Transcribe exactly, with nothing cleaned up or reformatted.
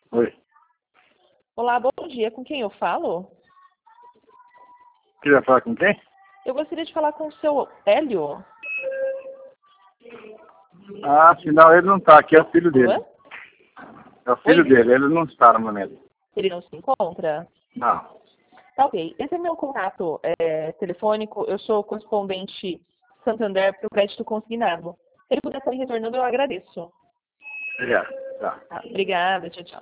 Oi. Olá, bom dia. Com quem eu falo? Queria falar com quem? Eu gostaria de falar com o seu Hélio. Ah, afinal ele não tá aqui, é o filho dele. Oi? É o filho Oi? dele, ele não está no momento. Ele não se encontra? Não. Tá ok. Esse é meu contato é, telefônico. Eu sou correspondente Santander para o crédito consignado. Se ele puder estar me retornando, eu agradeço. Obrigado. Tá. Tá, obrigada. Tchau, tchau.